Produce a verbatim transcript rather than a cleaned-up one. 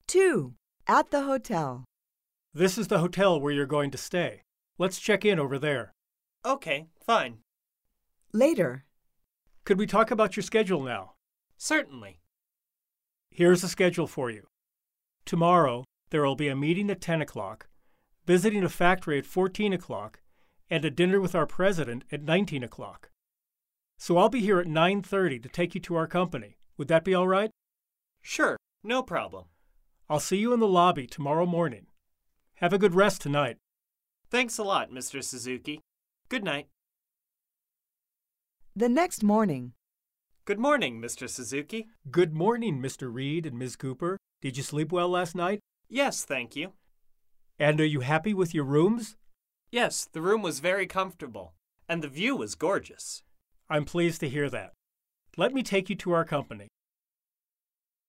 two. At the hotel. This is the hotel where you're going to stay. Let's check in over there. Okay, fine. Later. Could we talk about your schedule now? Certainly. Here's the schedule for you. Tomorrow, there will be a meeting at ten o'clock, visiting a factory at fourteen o'clock, and a dinner with our president at nineteen o'clock. So I'll be here at nine thirty to take you to our company. Would that be all right? Sure, no problem. I'll see you in the lobby tomorrow morning. Have a good rest tonight. Thanks a lot, Mister Suzuki. Good night. The next morning. Good morning, Mister Suzuki. Good morning, Mister Reed and Miz Cooper. Did you sleep well last night? Yes, thank you. And are you happy with your rooms? Yes, the room was very comfortable, and the view was gorgeous. I'm pleased to hear that. Let me take you to our company.